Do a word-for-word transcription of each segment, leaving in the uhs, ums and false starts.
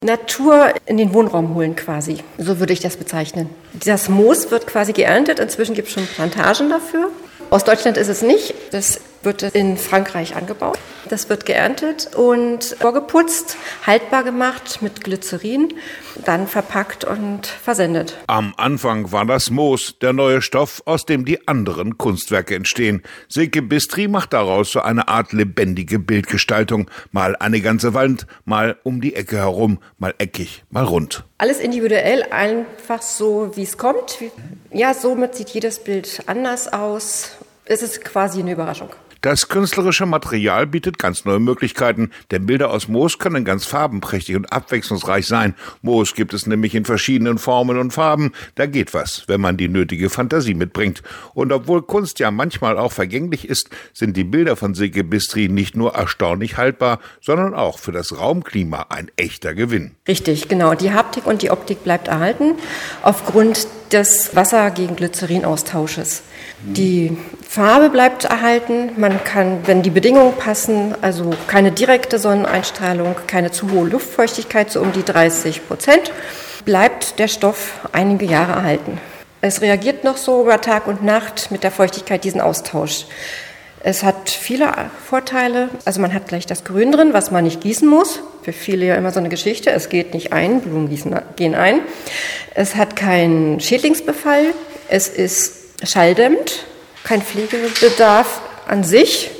Natur in den Wohnraum holen quasi, so würde ich das bezeichnen. Das Moos wird quasi geerntet, inzwischen gibt es schon Plantagen dafür. Aus Deutschland ist es nicht, das wird in Frankreich angebaut. Das wird geerntet und vorgeputzt, haltbar gemacht mit Glycerin, dann verpackt und versendet. Am Anfang war das Moos der neue Stoff, aus dem die anderen Kunstwerke entstehen. Silke Bistri macht daraus so eine Art lebendige Bildgestaltung. Mal eine ganze Wand, mal um die Ecke herum, mal eckig, mal rund. Alles individuell, einfach so, wie es kommt. Ja, somit sieht jedes Bild anders aus. Es ist quasi eine Überraschung. Das künstlerische Material bietet ganz neue Möglichkeiten, denn Bilder aus Moos können ganz farbenprächtig und abwechslungsreich sein. Moos gibt es nämlich in verschiedenen Formen und Farben. Da geht was, wenn man die nötige Fantasie mitbringt. Und obwohl Kunst ja manchmal auch vergänglich ist, sind die Bilder von Silke Bistri nicht nur erstaunlich haltbar, sondern auch für das Raumklima ein echter Gewinn. Richtig, genau. Die Haptik und die Optik bleibt erhalten aufgrund des Wasser- gegen Glycerin-Austausches. Die Farbe bleibt erhalten. Man kann, wenn die Bedingungen passen, also keine direkte Sonneneinstrahlung, keine zu hohe Luftfeuchtigkeit, so um die dreißig Prozent, bleibt der Stoff einige Jahre erhalten. Es reagiert noch so über Tag und Nacht mit der Feuchtigkeit diesen Austausch. Es hat viele Vorteile. Also man hat gleich das Grün drin, was man nicht gießen muss. Für viele ja immer so eine Geschichte. Es geht nicht ein, Blumen gießen, gehen ein. Es hat keinen Schädlingsbefall. Es ist schalldämmend, kein Pflegebedarf an sich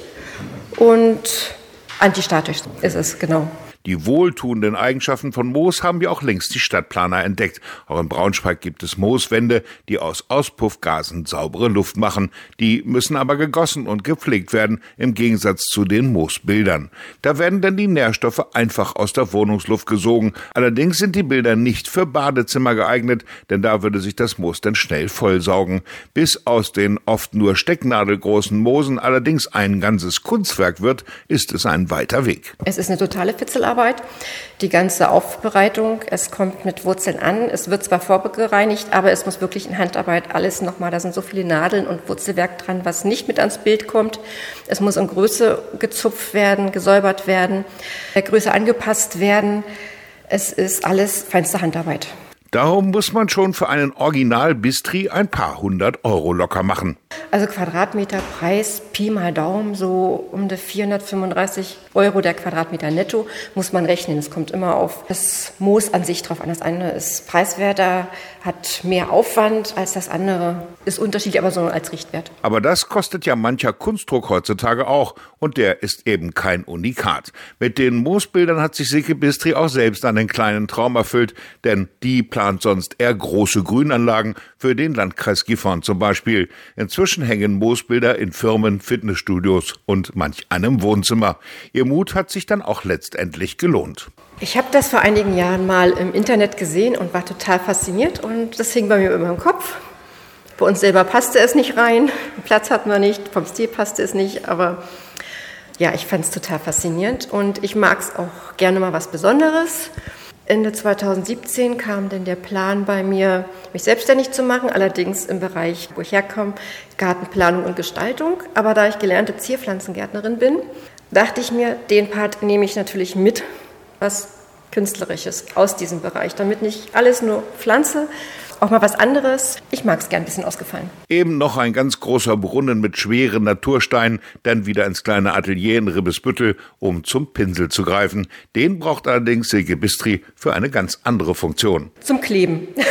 und antistatisch ist es, genau. Die wohltuenden Eigenschaften von Moos haben ja auch längst die Stadtplaner entdeckt. Auch in Braunschweig gibt es Mooswände, die aus Auspuffgasen saubere Luft machen. Die müssen aber gegossen und gepflegt werden, im Gegensatz zu den Moosbildern. Da werden dann die Nährstoffe einfach aus der Wohnungsluft gesogen. Allerdings sind die Bilder nicht für Badezimmer geeignet, denn da würde sich das Moos dann schnell vollsaugen. Bis aus den oft nur stecknadelgroßen Moosen allerdings ein ganzes Kunstwerk wird, ist es ein weiter Weg. Es ist eine totale Fitzelarbeit. Die ganze Aufbereitung, es kommt mit Wurzeln an, es wird zwar vorgereinigt, aber es muss wirklich in Handarbeit alles nochmal, da sind so viele Nadeln und Wurzelwerk dran, was nicht mit ans Bild kommt. Es muss in Größe gezupft werden, gesäubert werden, der Größe angepasst werden. Es ist alles feinste Handarbeit. Darum muss man schon für einen Original-Bistri ein paar hundert Euro locker machen. Also Quadratmeterpreis, Pi mal Daumen, so um die vierhundertfünfunddreißig Euro der Quadratmeter netto, muss man rechnen. Es kommt immer auf das Moos an sich drauf an. Das eine ist preiswerter, hat mehr Aufwand als das andere. Ist unterschiedlich, aber so als Richtwert. Aber das kostet ja mancher Kunstdruck heutzutage auch. Und der ist eben kein Unikat. Mit den Moosbildern hat sich Silke Bistri auch selbst einen kleinen Traum erfüllt, denn die plant sonst eher große Grünanlagen für den Landkreis Gifhorn zum Beispiel. Inzwischen hängen Moosbilder in Firmen, Fitnessstudios und manch einem Wohnzimmer. Ihr Mut hat sich dann auch letztendlich gelohnt. Ich habe das vor einigen Jahren mal im Internet gesehen und war total fasziniert und das hing bei mir immer im Kopf. Bei uns selber passte es nicht rein, Platz hatten wir nicht, vom Stil passte es nicht, aber ja, ich fand es total faszinierend und ich mag es auch gerne mal was Besonderes. Ende zweitausendsiebzehn kam dann der Plan bei mir, mich selbstständig zu machen, allerdings im Bereich, wo ich herkomme, Gartenplanung und Gestaltung. Aber da ich gelernte Zierpflanzengärtnerin bin, dachte ich mir, den Part nehme ich natürlich mit, was Künstlerisches aus diesem Bereich, damit nicht alles nur Pflanze, auch mal was anderes. Ich mag es gern ein bisschen ausgefallen. Eben noch ein ganz großer Brunnen mit schweren Natursteinen, dann wieder ins kleine Atelier in Ribbesbüttel, um zum Pinsel zu greifen. Den braucht allerdings Silke Bistri für eine ganz andere Funktion. Zum Kleben.